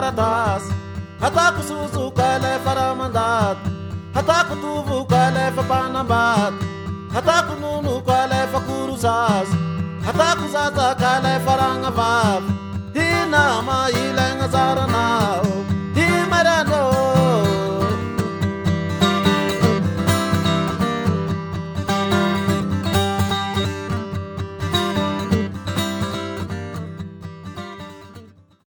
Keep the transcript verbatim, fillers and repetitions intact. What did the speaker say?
taratasy ataoko soso ka lefa ramandaty ataoko tovo ka lefa panambaty ataoko nono ka lefa korosazy ataoko zaza ka lefa ragnavavy hinama ilaigna zarana